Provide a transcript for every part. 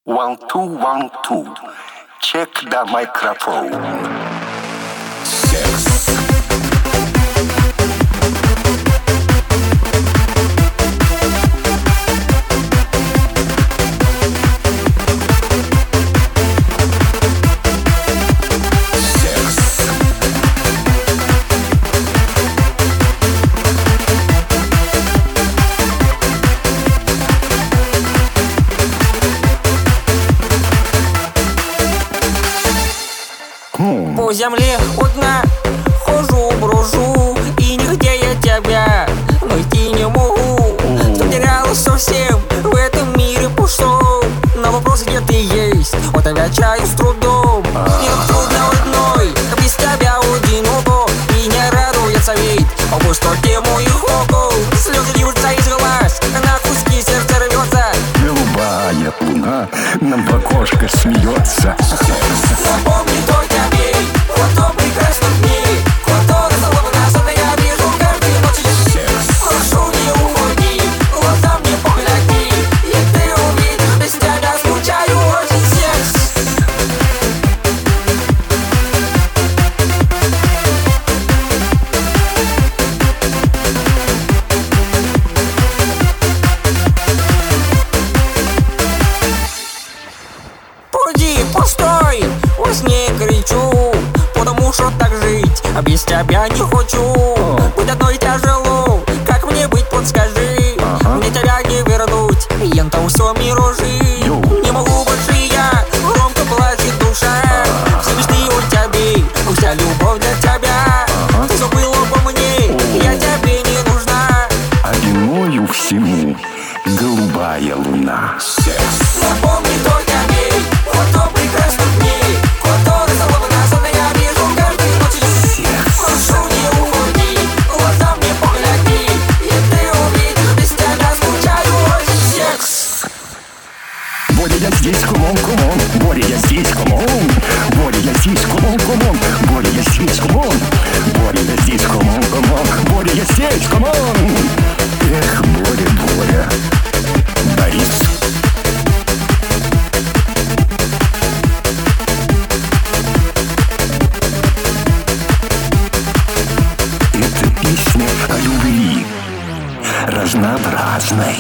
1, 2, 1, 2. Check the microphone. Секс. По земле у дна хожу, брожу, и нигде я тебя найти не могу. Потерялась совсем в этом мире пустом. На вопрос, где ты есть, вот отвечаю с трудом. И как трудно одной, без тебя одиноко. И не радуется вид о пустоте моих окол. Слезы льются из глаз, на куски сердце рвется. Голубая луна нам в окошко смеется. Напомни только мне о том прекрасном дне, который словно сон я вижу каждой ночи. Прошу, не уходи, глаза мне погляди, и ты увидишь, без тебя скучаю очень. Секс. Пойди, постой, во сне кричу, потому что так жить, а без тебя не хочу. Быть одной тяжело, как мне быть, подскажи. Мне тебя не вернуть, ента все миражи. Не могу больше я, громко плачет душа. Все мечты о тебе, вся любовь для тебя. Ты забыла обо мне, я тебе не нужна. А виною всему голубая луна. Секс. Напомни только мне о том прекрасном дне, который словно сон я вижу каждой ночи. Прошу, не уходи, глаза мне погляди, и ты увидишь, без тебя скучаю очень. Секс. Боря, я здесь, кумон, кумон. Боря, я здесь, кумон. Боря, я здесь, кумон, кумон. Боря, я здесь, кумон. Боря, я здесь, кумон, кумон. Боря, я здесь, кумон. Эх, Боря, Боря. Борис. Это песня о любви разнообразной.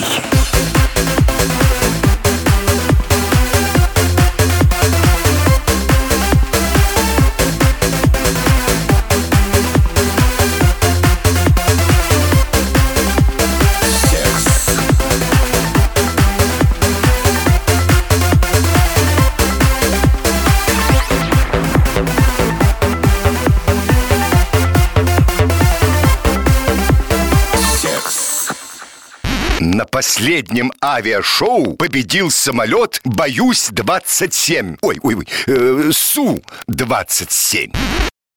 На последнем авиашоу победил самолет «Боюсь-27». Ой, Су-27.